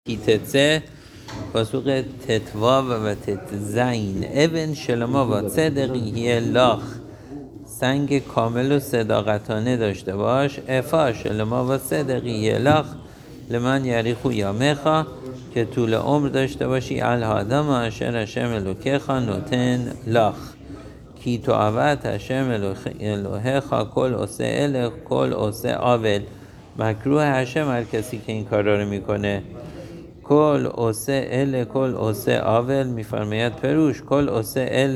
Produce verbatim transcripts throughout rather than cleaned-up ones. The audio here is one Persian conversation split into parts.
تتسه پاسوق تتوا و تتزین ابن شلما و صدقی لاخ سنگ کامل و صداقتانه داشته باش. افا شلما و صدقی لاخ لمن یریخو یا مخا که طول عمر داشته باشی الهادم اشر هشم الوکخا نوتن لاخ کی تو عوت هشم الوهخا کل اوسه ال کل اوسه آول. مکروه هشم هر کسی که این کارا رو میکنه. کل اوسه ال کل اوسه آول میفرماید پروش کل اوسه ال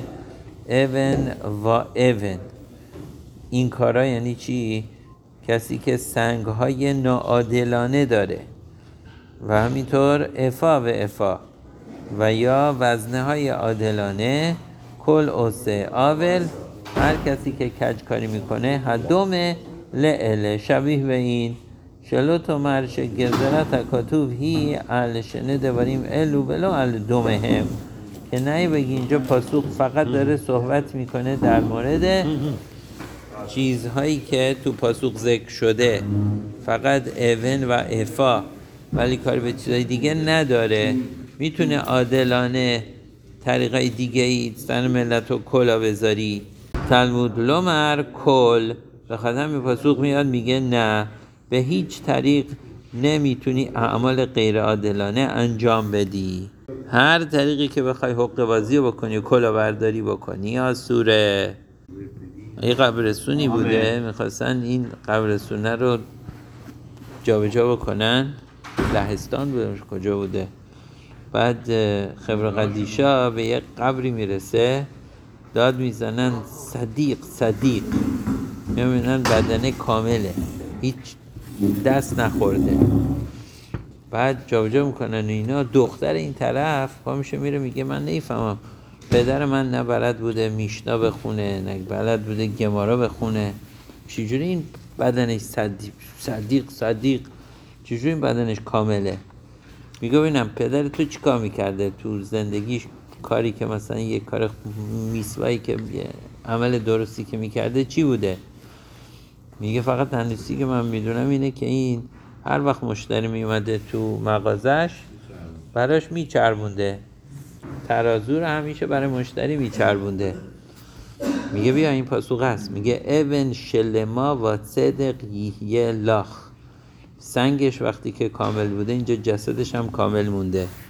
اون و اون. این کارا یعنی چی؟ کسی که سنگ های ناعادلانه داره و همینطور افا و افا و یا وزنه های عادلانه. کل اوسه آول هر کسی که کج کاری میکنه هدومه لعله شبیه به این شلو تو مرش گزرت کتوب هی ال شنده بریم الو بلو ال دومه هم که نه بگی اینجا پاسوق فقط داره صحبت میکنه در مورد چیزهایی که تو پاسوق ذکر شده فقط اون و افا ولی کار به چیزهای دیگه نداره. میتونه عادلانه طریقای دیگه ای سن ملت رو کلا بذاری. تلمود لومر کل به خاطر می پاسوق میاد میگه نه به هیچ طریق نمیتونی اعمال غیر عادلانه انجام بدی. هر طریقی که بخوای حقه بازی بکنی و کلا برداری بکنی یا سوره. یه قبرستونی بوده میخواستن این قبرستونه رو جابجا بکنن. لهستان بوده کجا بوده. بعد خبر قدیشا به یک قبری میرسه داد میزنن صدیق صدیق میبینن بدنه کامله هیچ دست نخورده. بعد جابجا میکنن اینا. دختر این طرف پا میشه میره میگه من نمیفهمم پدر من نه بلد بوده میشنا بخونه نه بلد بوده گمارا بخونه چجوری این بدنش صدیق صدیق صدیق چجوری این بدنش کامله. میگه ببینم پدر تو چی کار میکرده تو زندگیش کاری که مثلا یک کار میسوایی که عمل درستی که میکرده چی بوده. میگه فقط تنیسی که من میدونم اینه که این هر وقت مشتری میومده تو مغازش براش میچربونده ترازو رو همیشه برای مشتری میچربونده. میگه بیا این پاسوق هست. میگه ابن شلما و صدق یه لاخ سنگش وقتی که کامل بوده اینجا جسدش هم کامل مونده.